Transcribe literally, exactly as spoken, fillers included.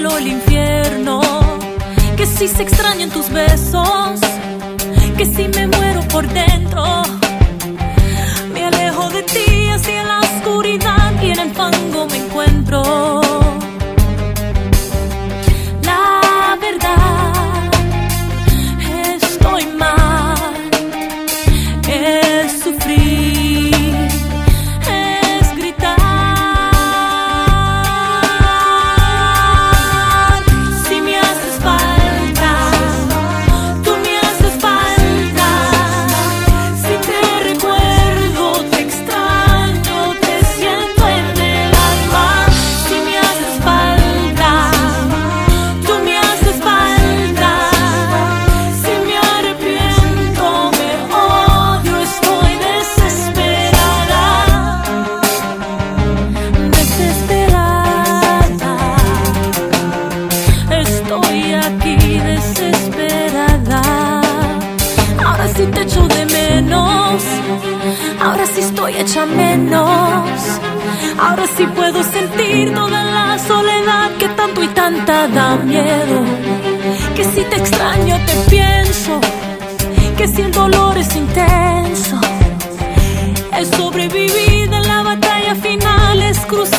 cielo, el infierno, que si se extrañan tus besos, que si me muero por dentro. Me alejo de ti hacia la oscuridad y en el fango me encuentro. La verdad, estoy mal, es sufrir, es gritar. Si me haces falta, tú me haces falta. Si te recuerdo, te extraño, te siento en el alma. Si me haces falta, tú me haces falta. Si me arrepiento, me odio, estoy desesperada. Desesperada, estoy aquí desesperada. Ahora sí te echo de menos, ahora sí estoy hecha menos. Ahora sí puedo sentir toda la soledad que tanto y tanta da miedo. Que si te extraño te pienso, que si el dolor es intenso. El sobrevivir de la batalla final es cruzar